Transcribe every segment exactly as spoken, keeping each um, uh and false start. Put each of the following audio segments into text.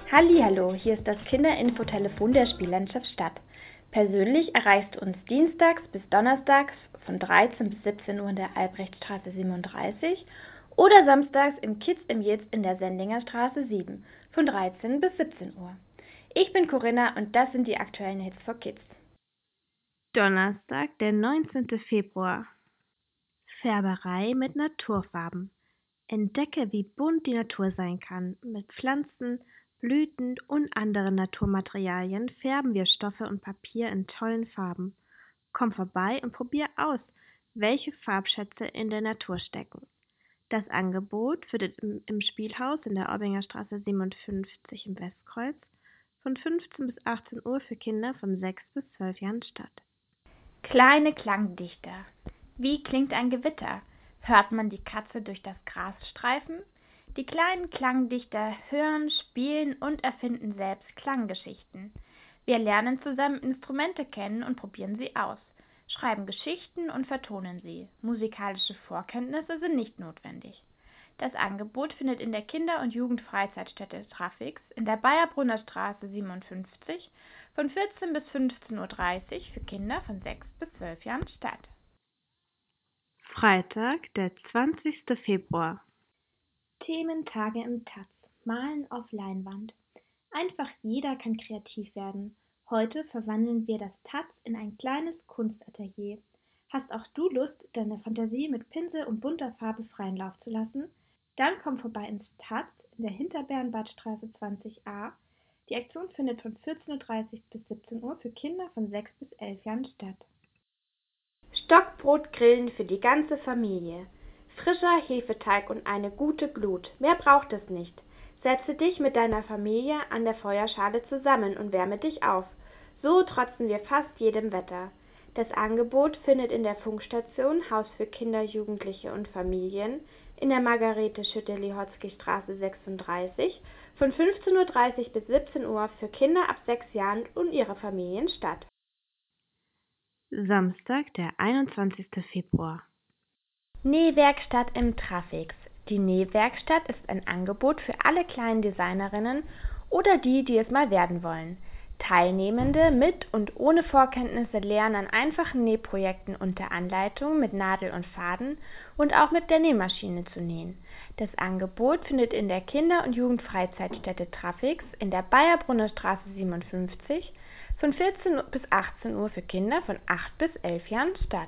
Hallihallo, hier ist das Kinderinfotelefon der Spiellandschaft Stadt. Persönlich erreichst du uns dienstags bis donnerstags von dreizehn bis siebzehn Uhr in der Albrechtstraße siebenunddreißig oder samstags im Kids im Jetzt in der Sendinger Straße sieben von dreizehn bis siebzehn Uhr. Ich bin Corinna und das sind die aktuellen Hits for Kids. Donnerstag, der neunzehnten Februar. Färberei mit Naturfarben. Entdecke, wie bunt die Natur sein kann. Mit Pflanzen, Blüten und anderen Naturmaterialien färben wir Stoffe und Papier in tollen Farben. Komm vorbei und probier aus, welche Farbschätze in der Natur stecken. Das Angebot findet im, im Spielhaus in der Orbinger Straße siebenundfünfzig im Westkreuz von fünfzehn bis achtzehn Uhr für Kinder von sechs bis zwölf Jahren statt. Kleine Klangdichter. Wie klingt ein Gewitter? Hört man die Katze durch das Gras streifen? Die kleinen Klangdichter hören, spielen und erfinden selbst Klanggeschichten. Wir lernen zusammen Instrumente kennen und probieren sie aus, schreiben Geschichten und vertonen sie. Musikalische Vorkenntnisse sind nicht notwendig. Das Angebot findet in der Kinder- und Jugendfreizeitstätte Trafix in der Bayerbrunner Straße siebenundfünfzig von vierzehn bis fünfzehn Uhr dreißig für Kinder von sechs bis zwölf Jahren statt. Freitag, der zwanzigsten Februar. Thementage im Taz. Malen auf Leinwand. Einfach jeder kann kreativ werden. Heute verwandeln wir das Taz in ein kleines Kunstatelier. Hast auch du Lust, deine Fantasie mit Pinsel und bunter Farbe freien Lauf zu lassen? Dann komm vorbei ins Taz in der Hinterbernbadstraße zwanzig a. Die Aktion findet von vierzehn Uhr dreißig bis siebzehn Uhr für Kinder von sechs bis elf Jahren statt. Stockbrotgrillen für die ganze Familie. Frischer Hefeteig und eine gute Glut. Mehr braucht es nicht. Setze dich mit deiner Familie an der Feuerschale zusammen und wärme dich auf. So trotzen wir fast jedem Wetter. Das Angebot findet in der Funkstation Haus für Kinder, Jugendliche und Familien in der Margarete-Schütte-Lihotzky-Straße sechsunddreißig von fünfzehn Uhr dreißig bis siebzehn Uhr für Kinder ab sechs Jahren und ihre Familien statt. Samstag, der einundzwanzigsten Februar. Nähwerkstatt im Trafix. Die Nähwerkstatt ist ein Angebot für alle kleinen Designerinnen oder die, die es mal werden wollen. Teilnehmende mit und ohne Vorkenntnisse lernen an einfachen Nähprojekten unter Anleitung mit Nadel und Faden und auch mit der Nähmaschine zu nähen. Das Angebot findet in der Kinder- und Jugendfreizeitstätte Trafix in der Bayerbrunner Straße siebenundfünfzig von vierzehn bis achtzehn Uhr für Kinder von acht bis elf Jahren statt.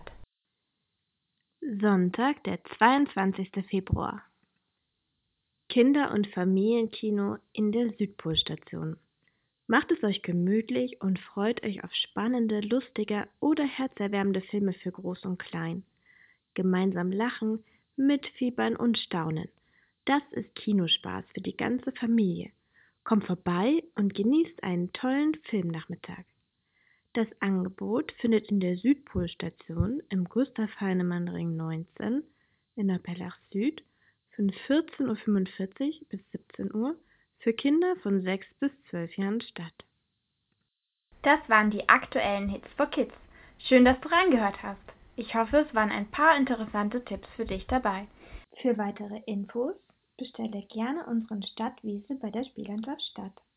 Sonntag, der zweiundzwanzigsten Februar. Kinder- und Familienkino in der Südpolstation. Macht es euch gemütlich und freut euch auf spannende, lustige oder herzerwärmende Filme für Groß und Klein. Gemeinsam lachen, mitfiebern und staunen. Das ist Kinospaß für die ganze Familie. Kommt vorbei und genießt einen tollen Filmnachmittag. Das Angebot findet in der Südpolstation im Gustav-Heinemann-Ring neunzehn in der Perlach Süd von vierzehn Uhr fünfundvierzig bis siebzehn Uhr für Kinder von sechs bis zwölf Jahren statt. Das waren die aktuellen Hits for Kids. Schön, dass du reingehört hast. Ich hoffe, es waren ein paar interessante Tipps für dich dabei. Für weitere Infos bestelle gerne unseren Stadtwiesel bei der Spiellandschaft Stadt.